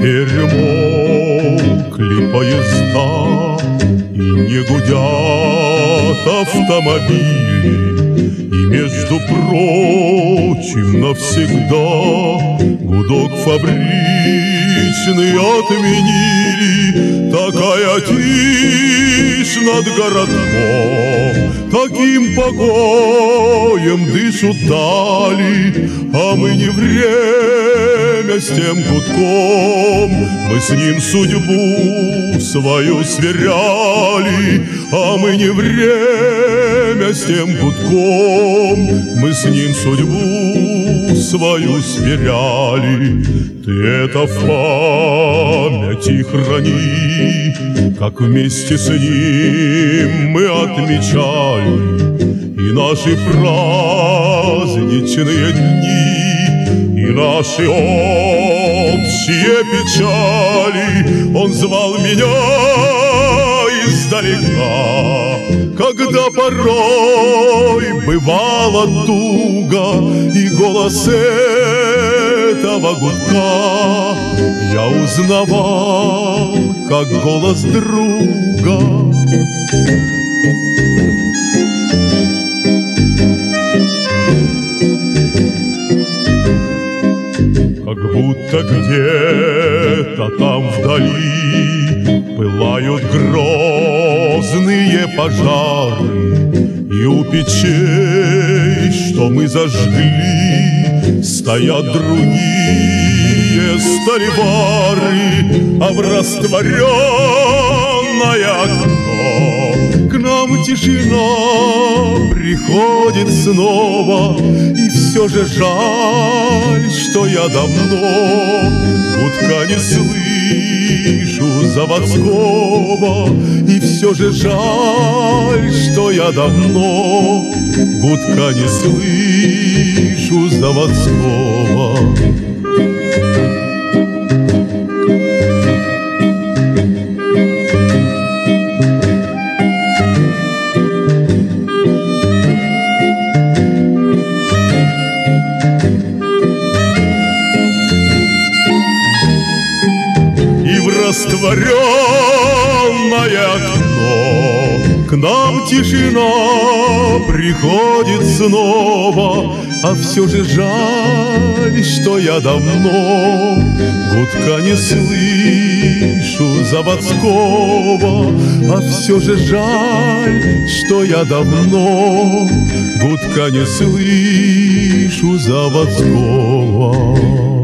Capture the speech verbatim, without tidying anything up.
Перемокли поезда, и не гудят автомобили, и, между прочим, навсегда гудок фабричный отменили. Такая тишь над городком, таким покоем дышат дали, а мы не время с тем гудком, мы с ним судьбу свою сверяли, а мы не время с тем гудком, мы с ним судьбу свою сверяли. Ты это в памяти храни, как вместе с ним мы отмечали и наши праздничные дни, и наши общие печали. Он звал меня издалека, когда порой бывала туга, и голос этого гудка я узнавал, как голос друга. Как будто где-то там вдали пылают грозные пожары, и у печей, что мы зажгли, стоят другие столевары, а в растворенное окно к нам тишина приходит снова. И все же жаль, что я давно гудка не слышу заводского. И все же жаль, что я давно гудка не слышу заводского. Растворенное окно к нам тишина приходит снова. А все же жаль, что я давно гудка не слышу заводского. А все же жаль, что я давно гудка не слышу заводского.